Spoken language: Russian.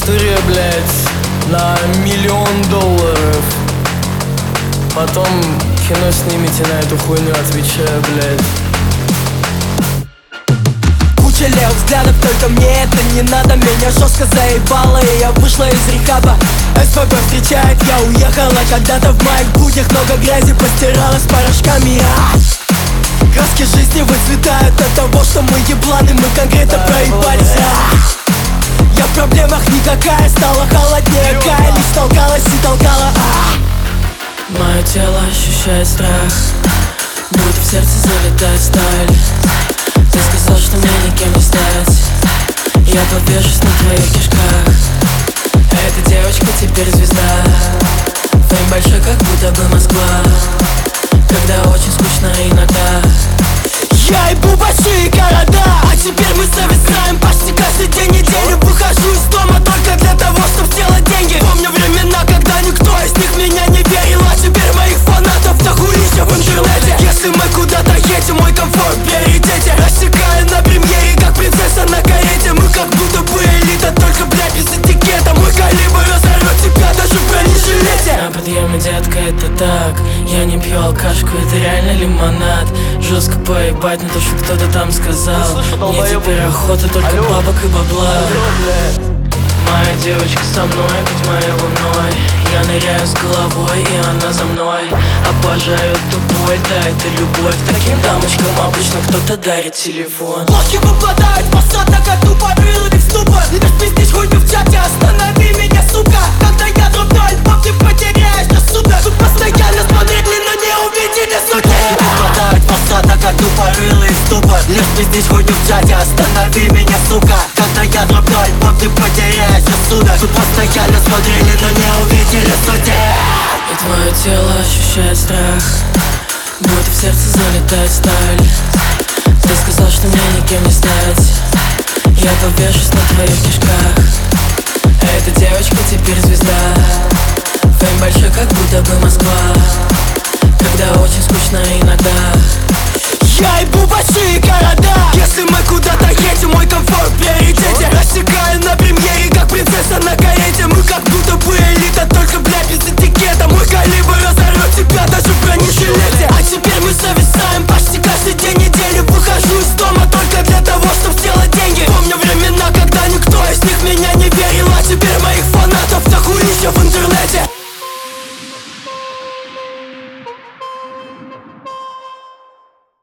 Студия, блядь, на $1 000 000. Потом кино снимите на эту хуйню, отвечаю, блядь. Куча левых взглядов, только мне это не надо. Меня жестко заебало, и я вышла из рехаба. СПБ встречает, я уехала когда-то. В моих буднях много грязи постирала с порошками. Краски жизни выцветают от того, что мы ебланы. Мы конкретно проебались. Я в проблемах никакая, стала холоднее. Кая лишь толкалась и толкала. Мое тело ощущает страх, будто в сердце залетает сталь. Ты сказал, что мне никем не стать. Я подвешусь на твоих кишках. Эта девочка теперь звезда. Фейм большой, как будто бы Москва. Когда очень скучно иногда. Я ебу большие города, а теперь мы зависаем почти каждый день недели. Выхожу из дома только для того, чтобы сделать деньги. Помню времена, когда никто из них меня не верил, а теперь моих фанатов дохуища в интернете. Если мы куда-то едем, мой комфорт в приоритете. Рассекая на премьере, как принцесса на карете. Мы как будто бы элита, только, блядь, без этикета. Мой калибр разорвет тебя даже в бронежилете. На подъеме, детка, это так. Я не пью алкашку, это реально лимонад. Жестко поебать на то, что кто-то там сказал. Мне теперь охота только бабок и бабла. Моя девочка со мной, будь моей луной. Я ныряю с головой, и она за мной. Обожаю тупой, да, это любовь. Таким дамочкам обычно кто-то дарит телефон. Лохи выпадают, посадок, а тупо рылый в ступор. Лишь пиздишь хуйню в чате, останови меня, сука. Когда я дроблю альбом, ты потеряешь на суда. Тут постоянно смотрели, но не увидели сути. Лохи выпадают, посадок, а тупо рылый в ступор. Лишь пиздишь хуйню в чате, останови меня, сука. Когда я дроблю альбом, ты потеряешь рассудок. Тут постоянно смотрели, но не увидели сути. И твое тело ощущает страх, будто в сердце залетает сталь. Ты сказал, что мне никем не стать. Я повешусь на твоих кишках. Эта девочка теперь звезда. Фейм большой, как будто бы Москва. Когда очень скучно иногда. Я ебу большие